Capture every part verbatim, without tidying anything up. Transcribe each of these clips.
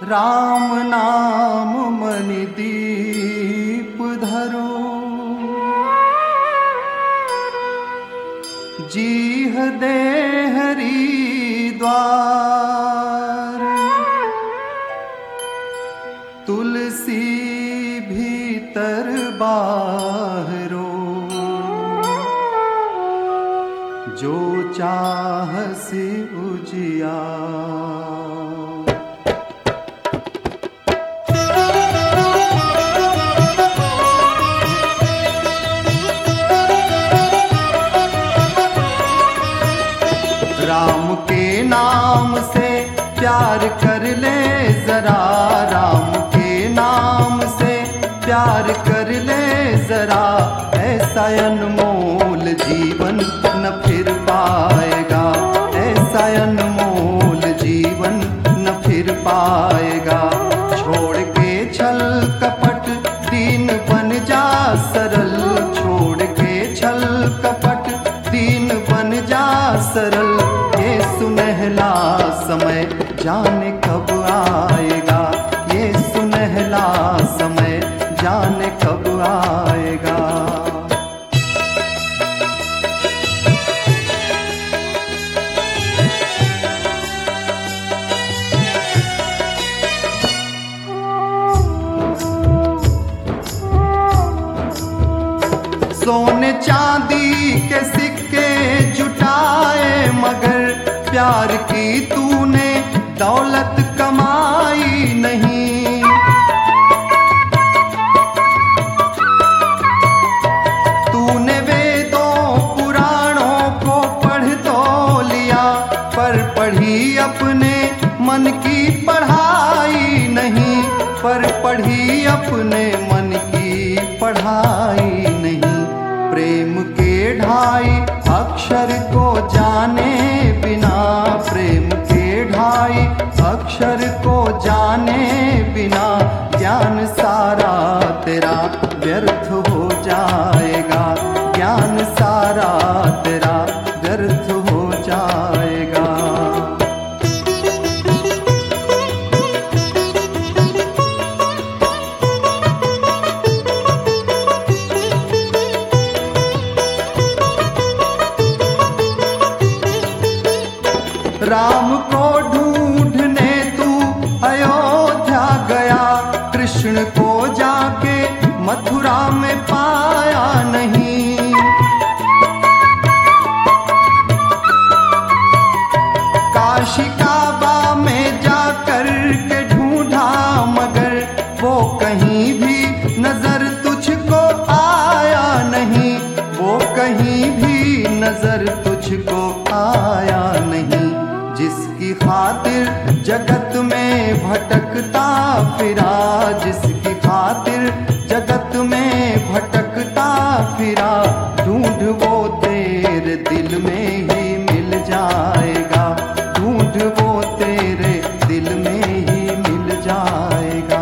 राम नाम मनि दीप धरो, जीह दे हरि द्वार। तुलसी भीतर बाहरो, जो चाहसि उजियार। राम के नाम से प्यार कर ले जरा, राम के नाम से प्यार कर ले जरा। ऐसा अनमोल जीवन न फिर पाएगा, ऐसा अनमोल जीवन न फिर पाएगा। छोड़ के छल कपट दीन बन जा सरल, छोड़ के छल कपट दीन बन जा सरल। ये सुनहला समय जाने कब आएगा, ये सुनहला समय जाने कब आएगा। सोने चांदी के सिक्के जुटाए, मगर प्यार की तूने दौलत कमाई नहीं। तूने वेदों पुराणों को पढ़ तो लिया, पर पढ़ी अपने मन की पढ़ाई नहीं, पर पढ़ी अपने मन की पढ़ाई नहीं। प्रेम के ढाई अक्षर को जाने बिना, प्रेम के ढाई अक्षर को जाने बिना, ज्ञान सारा तेरा व्यर्थ हो जाएगा, ज्ञान सारा तेरा व्यर्थ हो जाएगा। राम को ढूंढने तू अयोध्या गया, कृष्ण को जाके मथुरा में पाया नहीं। काशी काबा में जाकर के ढूंढा, मगर वो कहीं भी नजर तुझको आया नहीं, वो कहीं भी नजर तुझको आया नहीं। जिसकी खातिर जगत में भटकता फिरा, जिसकी खातिर जगत में भटकता फिरा, ढूंढ वो तेरे दिल में ही मिल जाएगा, ढूंढ वो तेरे दिल में ही मिल जाएगा।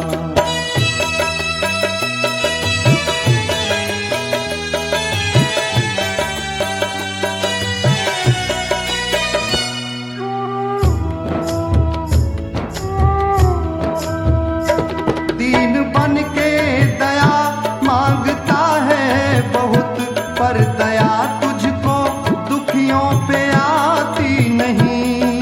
पर दया तुझको दुखियों पे आती नहीं।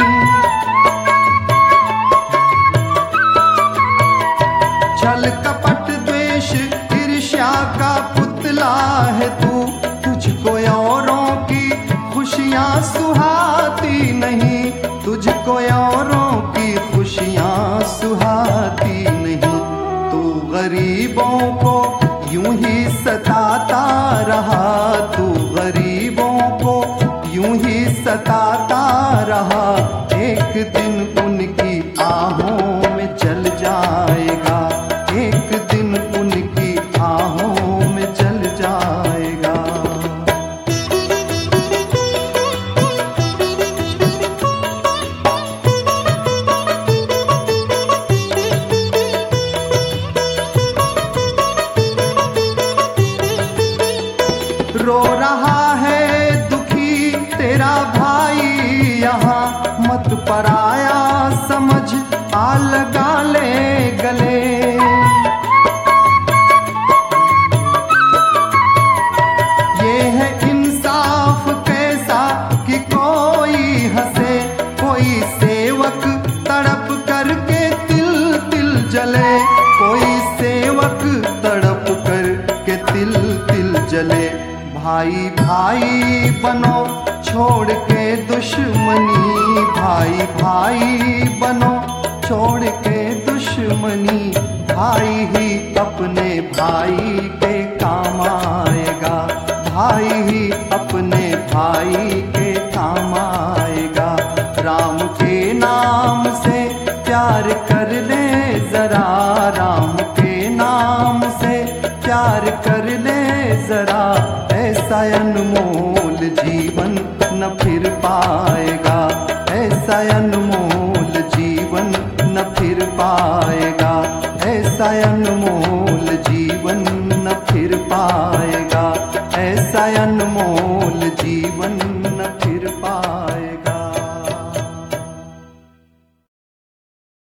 छल कपट द्वेष ईर्ष्या का पुतला है तू, तुझको औरों की खुशियां सुहाती नहीं, तुझको औरों की खुशियां सुहाती नहीं। तू गरीबों को यूं ही सताता रहा, तू गरीबों को यूं ही सताता रहा। एक दिन उनकी आहों में जल जाएगा, एक दिन उनकी आहों में जल जाएगा। रो रहा है तेरा भाई यहाँ, मत पराया समझ आ लगा ले गले। ये है इंसाफ कैसा कि कोई हंसे, कोई सेवक तड़प करके तिल तिल जले, कोई सेवक तड़प करके तिल तिल जले। भाई भाई बनो छोड़ के दुश्मनी, भाई भाई बनो छोड़ के दुश्मनी, भाई ही अपने भाई के काम आएगा, भाई ही अपने भाई के काम आएगा। राम के नाम से प्यार कर ले जरा, राम के नाम से प्यार कर ले जरा, ऐसा अनमोल जीवन न फिर पाएगा, ऐसा अनमोल जीवन न फिर पाएगा, ऐसा अनमोल जीवन न फिर पाएगा, ऐसा अनमोल जीवन न फिर पाएगा।